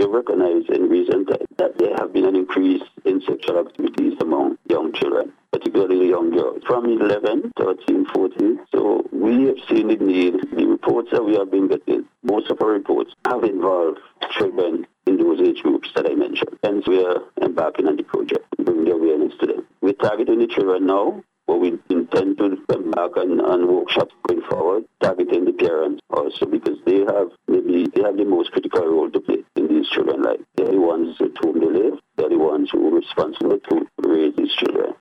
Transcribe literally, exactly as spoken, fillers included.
we have recognized in recent times that there have been an increase in sexual activities among young children, particularly young girls, from eleven, thirteen, fourteen. So we have seen the need. The reports that we have been getting, most of our reports have involved children in those age groups that I mentioned. Hence, we are embarking on the project to bring the awareness to them. We're targeting the children now, but we intend to embark on, on workshops going forward, targeting the parents also, because they have maybe they have the most critical role to play in these children. Like they're the ones with whom they live, they're the ones who are responsible to raise these children.